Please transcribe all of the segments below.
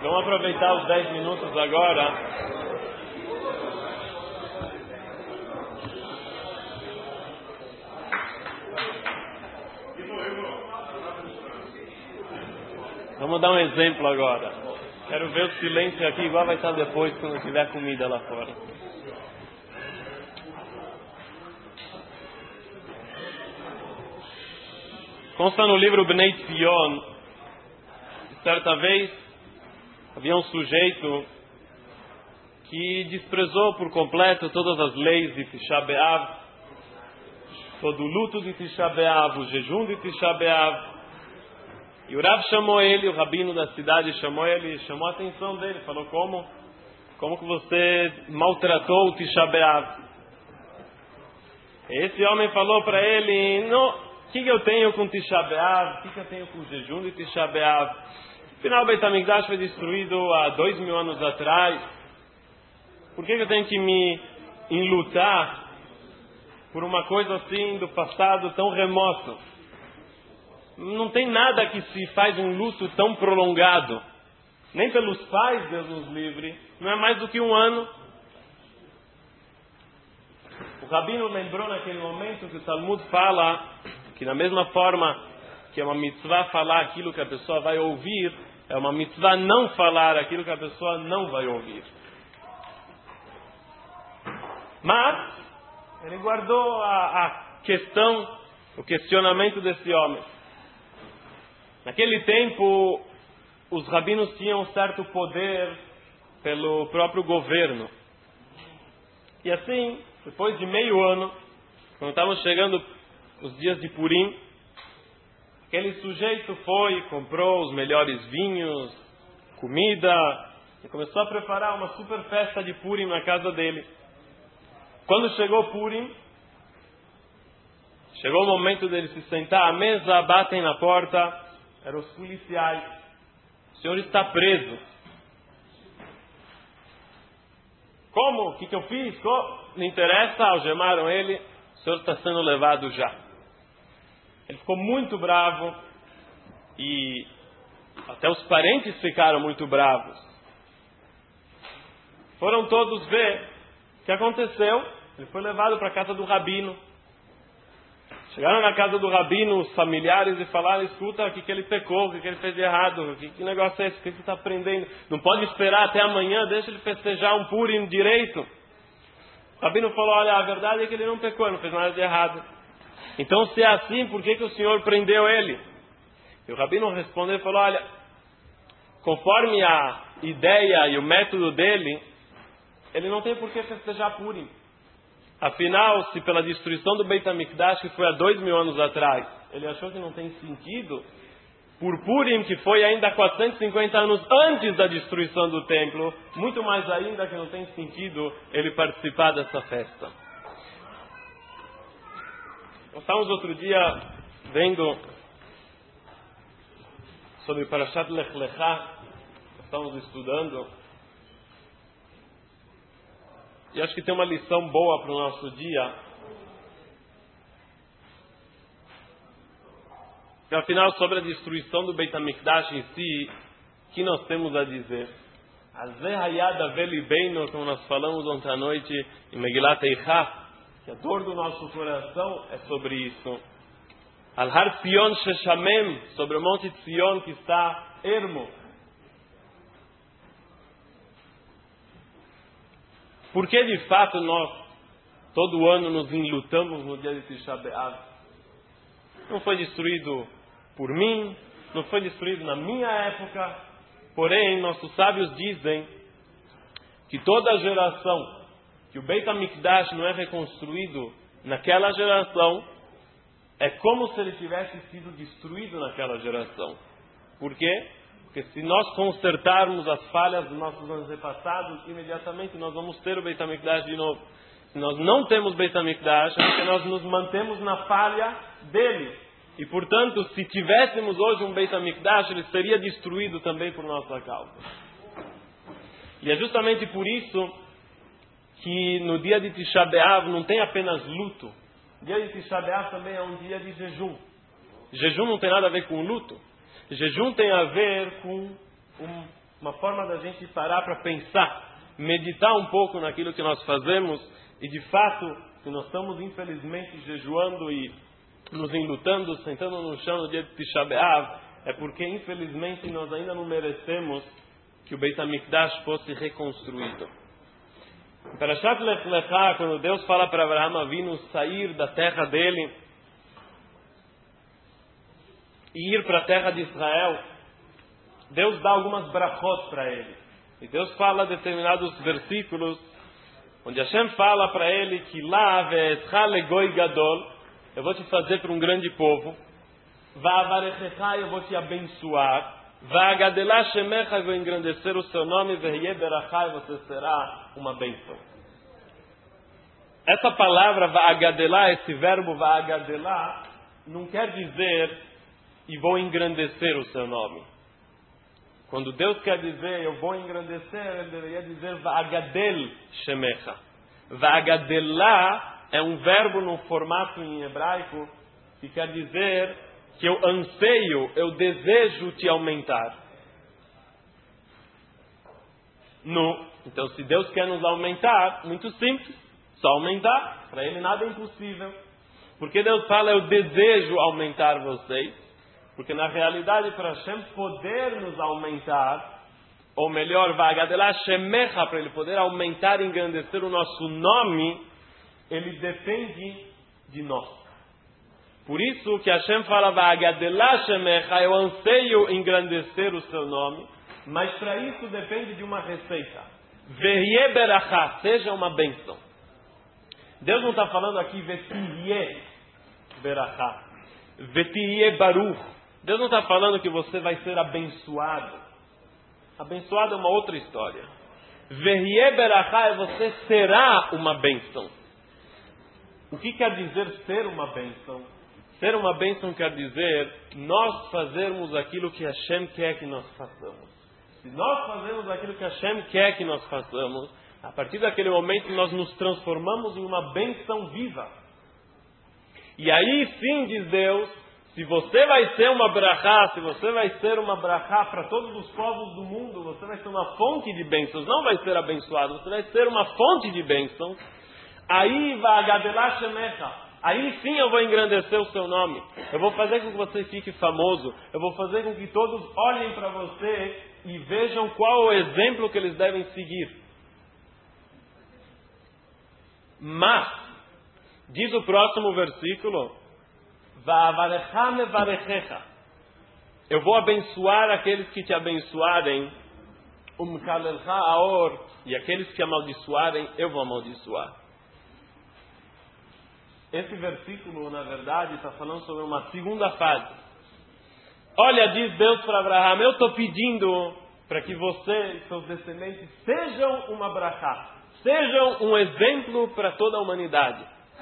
Vamos aproveitar os 10 minutos agora. Vamos dar um exemplo agora. Quero ver o silêncio aqui, igual vai estar depois quando tiver comida lá fora. Consta no livro Bnei Zion, certa vez havia um sujeito que desprezou por completo todas as leis de Tisha B'Av, todo o luto de Tisha B'Av, o jejum de Tisha B'Av. E o Rav chamou ele, o rabino da cidade chamou ele, chamou a atenção dele, falou: como que você maltratou o Tisha B'Av? Esse homem falou para ele: o que eu tenho com Tisha B'Av? O que eu tenho com o jejum de Tisha B'Av? Afinal, o Beit HaMikdash foi destruído há 2000 anos atrás. Por que eu tenho que me enlutar por uma coisa assim do passado tão remoto? Não tem nada que se faz um luto tão prolongado. Nem pelos pais, Deus nos livre. Não é mais do que um ano. O rabino lembrou naquele momento que o Talmud fala que da mesma forma que é uma mitzvah falar aquilo que a pessoa vai ouvir, é uma mitzvah não falar aquilo que a pessoa não vai ouvir. Mas ele guardou a questão, o questionamento desse homem. Naquele tempo, os rabinos tinham um certo poder pelo próprio governo. E assim, depois de meio ano, quando estavam chegando os dias de Purim, aquele sujeito foi, comprou os melhores vinhos, comida, e começou a preparar uma super festa de Purim na casa dele. Quando chegou Purim, chegou o momento dele se sentar à mesa, batem na porta. Eram os policiais. O senhor está preso. Como? O que eu fiz? Não interessa, algemaram ele. O senhor está sendo levado já. Ele ficou muito bravo. E até os parentes ficaram muito bravos. Foram todos ver o que aconteceu. Ele foi levado para a casa do rabino. Chegaram na casa do rabino, os familiares, e falaram: escuta, o que ele pecou, o que ele fez de errado, que negócio é esse, o que ele está aprendendo? Não pode esperar até amanhã, deixa ele festejar um Purim direito. O rabino falou: olha, a verdade é que ele não pecou, não fez nada de errado. Então, se é assim, por que o senhor prendeu ele? E o rabino respondeu e falou: olha, conforme a ideia e o método dele, ele não tem por que festejar Purim. Afinal, se pela destruição do Beit HaMikdash, que foi há 2000 anos atrás, ele achou que não tem sentido, por Purim, que foi ainda 450 anos antes da destruição do templo, muito mais ainda que não tem sentido ele participar dessa festa. Nós estávamos outro dia vendo sobre Parashat Lech Lechá, estávamos estudando, e acho que tem uma lição boa para o nosso dia. E, afinal, sobre a destruição do Beit HaMikdash em si, o que nós temos a dizer? Azeh hayad ave libeinu, como nós falamos ontem à noite em Megilat Eichá, que a dor do nosso coração é sobre isso. Al Har Zion Sheshamem, sobre o Monte de Zion que está ermo. Porque de fato nós, todo ano, nos enlutamos no dia de Tisha B'Av? Não foi destruído por mim, não foi destruído na minha época, porém nossos sábios dizem que toda geração que o Beit HaMikdash não é reconstruído naquela geração, é como se ele tivesse sido destruído naquela geração. Por quê? Porque se nós consertarmos as falhas dos nossos antepassados, imediatamente nós vamos ter o Beit HaMikdash de novo. Se nós não temos Beit HaMikdash, é porque nós nos mantemos na falha dele. E, portanto, se tivéssemos hoje um Beit HaMikdash, ele seria destruído também por nossa causa. E é justamente por isso que no dia de Tisha B'Av não tem apenas luto. O dia de Tisha B'Av também é um dia de jejum. Jejum não tem nada a ver com luto. Jejum tem a ver com uma forma da gente parar para pensar, meditar um pouco naquilo que nós fazemos e de fato, se nós estamos infelizmente jejuando e nos enlutando, sentando no chão no dia de Tisha B'Av, é porque infelizmente nós ainda não merecemos que o Beit HaMikdash fosse reconstruído. Em Parashat Lech Lecha, quando Deus fala para Abraham Avinu sair da terra dele e ir para a terra de Israel, Deus dá algumas brachot para ele. E Deus fala determinados versículos, onde Hashem fala para ele que lá ve'etcha legoi gadol, eu vou te fazer para um grande povo, va'avarechecha, eu vou te abençoar, va'agadelá shemecha, eu vou engrandecer o seu nome, ve'hiye berachá, você será uma bênção. Essa palavra va'agadelá, esse verbo va'agadelá, não quer dizer e vou engrandecer o seu nome. Quando Deus quer dizer eu vou engrandecer, ele deveria dizer va'agadel shemecha. Va'agadelá é um verbo no formato em hebraico que quer dizer que eu anseio, eu desejo te aumentar. Então, se Deus quer nos aumentar, muito simples, só aumentar. Para Ele nada é impossível. Porque Deus fala, eu desejo aumentar vocês. Porque na realidade, para Hashem poder nos aumentar, ou melhor, va'agadelá shemecha, para Ele poder aumentar e engrandecer o nosso nome, Ele depende de nós. Por isso que Hashem fala, va'agadelá shemecha, eu anseio engrandecer o seu nome, mas para isso depende de uma receita. Ve'hiye berachá, seja uma bênção. Deus não está falando aqui, ve'tiye berachá, ve'tiye baruch. Deus não está falando que você vai ser abençoado. Abençoado é uma outra história. Ve'hiye berachá é você será uma bênção. O que quer dizer ser uma bênção? Ser uma bênção quer dizer nós fazermos aquilo que Hashem quer que nós façamos. Se nós fazemos aquilo que Hashem quer que nós façamos, a partir daquele momento nós nos transformamos em uma bênção viva. E aí sim, diz Deus, se você vai ser uma brachá, se você vai ser uma brachá para todos os povos do mundo, você vai ser uma fonte de bênçãos, não vai ser abençoado, você vai ser uma fonte de bênçãos. Aí va'agadelá shemecha, aí sim eu vou engrandecer o seu nome. Eu vou fazer com que você fique famoso. Eu vou fazer com que todos olhem para você e vejam qual o exemplo que eles devem seguir. Mas, diz o próximo versículo, va'avarecha mevarechecha, eu vou abençoar aqueles que te abençoarem, umkalelcha aor, e aqueles que amaldiçoarem, eu vou amaldiçoar. Esse versículo, na verdade, está falando sobre uma segunda fase. Olha, diz Deus para Abraão, eu estou pedindo para que você e seus descendentes sejam uma brachá, sejam um exemplo para toda a humanidade.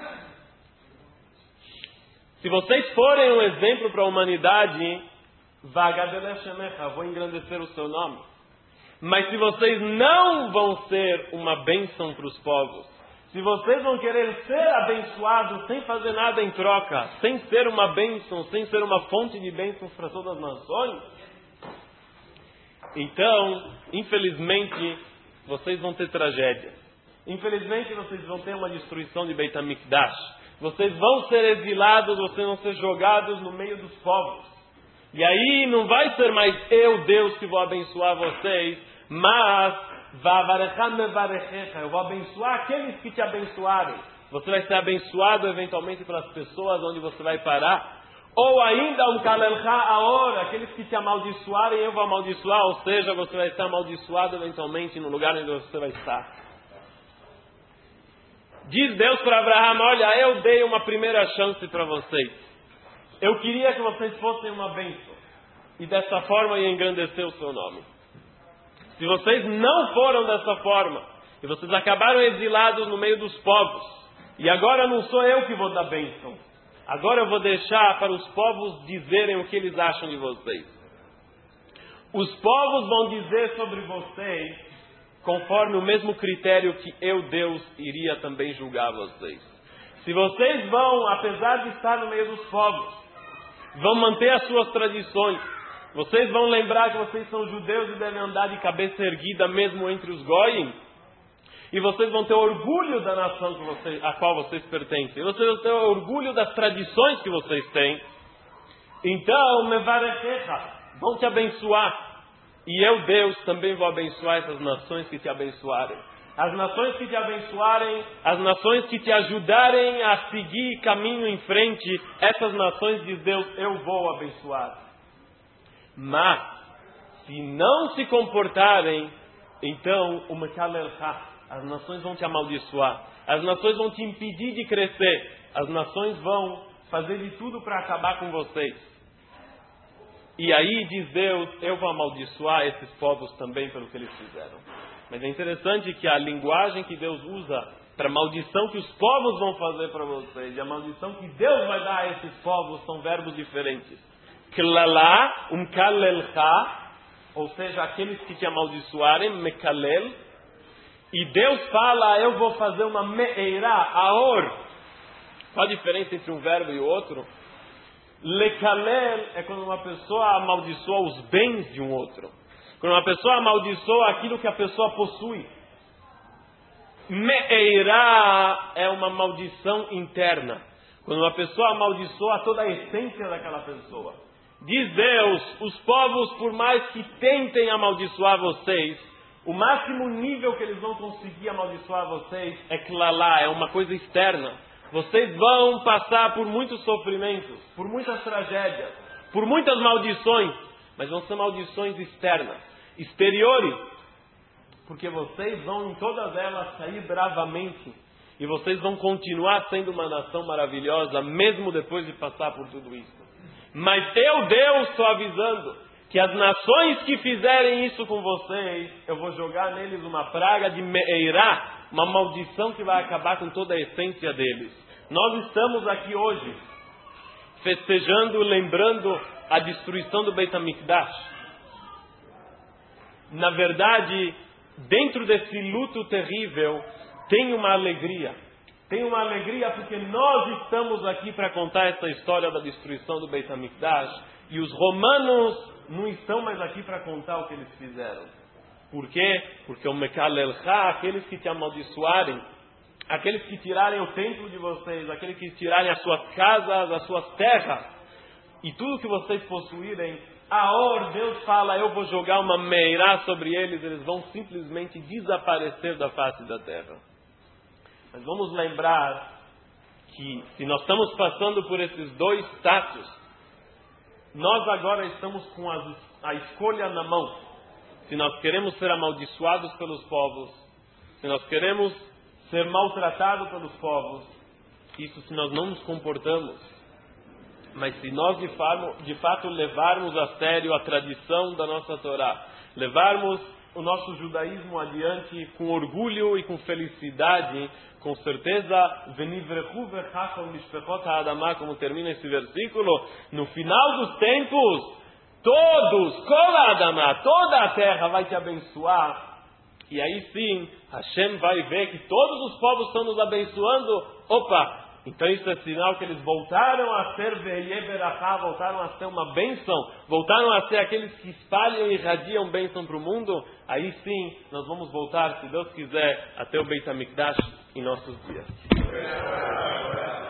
Se vocês forem um exemplo para a humanidade, va'agadelá shemecha, vou engrandecer o seu nome. Mas se vocês não vão ser uma bênção para os povos, se vocês vão querer ser abençoados sem fazer nada em troca, sem ser uma bênção, sem ser uma fonte de bênçãos para todas as nações, então, infelizmente, vocês vão ter tragédia. Infelizmente, vocês vão ter uma destruição de Beit HaMikdash. Vocês vão ser exilados, vocês vão ser jogados no meio dos povos. E aí não vai ser mais eu, Deus, que vou abençoar vocês, mas eu vou abençoar aqueles que te abençoarem. Você vai ser abençoado eventualmente pelas pessoas onde você vai parar. Ou ainda um kalelcha aor, aqueles que te amaldiçoarem, eu vou amaldiçoar. Ou seja, você vai estar amaldiçoado eventualmente no lugar onde você vai estar. Diz Deus para Abraão, olha, eu dei uma primeira chance para vocês. Eu queria que vocês fossem uma bênção. E dessa forma ia engrandecer o seu nome. Se vocês não foram dessa forma, e vocês acabaram exilados no meio dos povos, e agora não sou eu que vou dar bênção, agora eu vou deixar para os povos dizerem o que eles acham de vocês. Os povos vão dizer sobre vocês, conforme o mesmo critério que eu, Deus, iria também julgar vocês. Se vocês vão, apesar de estar no meio dos povos, vão manter as suas tradições, Vocês vão lembrar que vocês são judeus e devem andar de cabeça erguida mesmo entre os goyim. E vocês vão ter orgulho da nação a qual vocês pertencem. Vocês vão ter orgulho das tradições que vocês têm. Então, mevarechecha, vão te abençoar. E eu, Deus, também vou abençoar essas nações que te abençoarem. As nações que te abençoarem, as nações que te ajudarem a seguir caminho em frente, essas nações, diz Deus, eu vou abençoar. Mas, se não se comportarem, então, o mekalelcha, as nações vão te amaldiçoar. As nações vão te impedir de crescer. As nações vão fazer de tudo para acabar com vocês. E aí, diz Deus, eu vou amaldiçoar esses povos também pelo que eles fizeram. Mas é interessante que a linguagem que Deus usa para a maldição que os povos vão fazer para vocês e a maldição que Deus vai dar a esses povos são verbos diferentes. Klalá, kalelcha, ou seja, aqueles que te amaldiçoarem, mekalel. E Deus fala, eu vou fazer uma me'eirá, aor. Qual a diferença entre um verbo e o outro? Lekalel é quando uma pessoa amaldiçoa os bens de um outro. Quando uma pessoa amaldiçoa aquilo que a pessoa possui. Me'eirá é uma maldição interna. Quando uma pessoa amaldiçoa toda a essência daquela pessoa. Diz Deus, os povos, por mais que tentem amaldiçoar vocês, o máximo nível que eles vão conseguir amaldiçoar vocês é klalá, é uma coisa externa. Vocês vão passar por muitos sofrimentos, por muitas tragédias, por muitas maldições, mas vão ser maldições externas, exteriores, porque vocês vão em todas elas sair bravamente e vocês vão continuar sendo uma nação maravilhosa, mesmo depois de passar por tudo isso. Mas eu, Deus, estou avisando que as nações que fizerem isso com vocês, eu vou jogar neles uma praga de me'eirá, uma maldição que vai acabar com toda a essência deles. Nós estamos aqui hoje festejando, lembrando a destruição do Beit HaMikdash. Na verdade, dentro desse luto terrível, tem uma alegria. Tem uma alegria porque nós estamos aqui para contar essa história da destruição do Beit HaMikdash e os romanos não estão mais aqui para contar o que eles fizeram. Por quê? Porque o mekalelcha, aqueles que te amaldiçoarem, aqueles que tirarem o templo de vocês, aqueles que tirarem as suas casas, as suas terras e tudo que vocês possuírem, Deus fala, eu vou jogar uma meirá sobre eles, eles vão simplesmente desaparecer da face da terra. Mas vamos lembrar que se nós estamos passando por esses dois status, nós agora estamos com a escolha na mão. Se nós queremos ser amaldiçoados pelos povos, se nós queremos ser maltratados pelos povos, isso se nós não nos comportamos. Mas se nós de fato levarmos a sério a tradição da nossa Torá, levarmos o nosso judaísmo adiante com orgulho e com felicidade, com certeza, como termina esse versículo, no final dos tempos, toda a terra vai te abençoar. E aí sim, Hashem vai ver que todos os povos estão nos abençoando. Então isso é sinal que eles voltaram a ser voltaram a ser uma bênção, voltaram a ser aqueles que espalham e irradiam bênção para o mundo. Aí sim, nós vamos voltar, se Deus quiser, até o Beit HaMikdash em nossos dias.